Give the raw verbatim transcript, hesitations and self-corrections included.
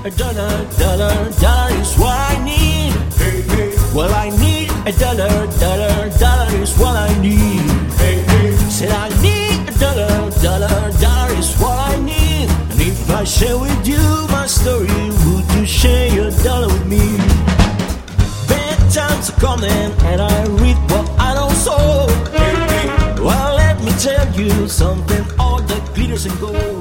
a dollar, dollar, dollar is what I need. Hey, hey, Well, I need a dollar, dollar, dollar is what I need. hey, hey. Said I need a dollar, dollar, dollar is what I need. And if I share with you my story, would you share your dollar with me? Bad times are coming and I reap what I don't sow. Hey, hey. Well, let me tell you something, all that glitters and gold